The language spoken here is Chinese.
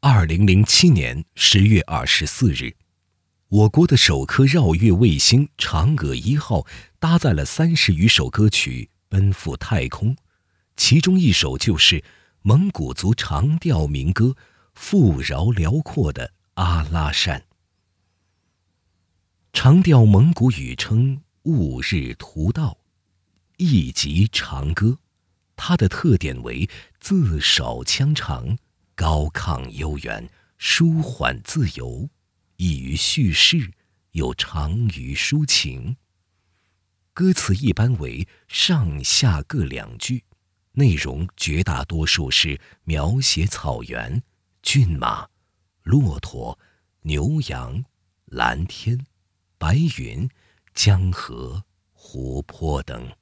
2007年10月24日，我国的首颗绕月卫星嫦娥1号搭载了30余首歌曲奔赴太空，其中一首就是蒙古族长调民歌《富饶辽阔的阿拉善》。长调蒙古语称兀日图道，意即长歌，它的特点为字少腔长，高亢悠远，舒缓自由，易于叙事，又长于抒情。歌词一般为上下各2句，内容绝大多数是描写草原、骏马、骆驼、牛羊、蓝天、白云、江河、湖泊等。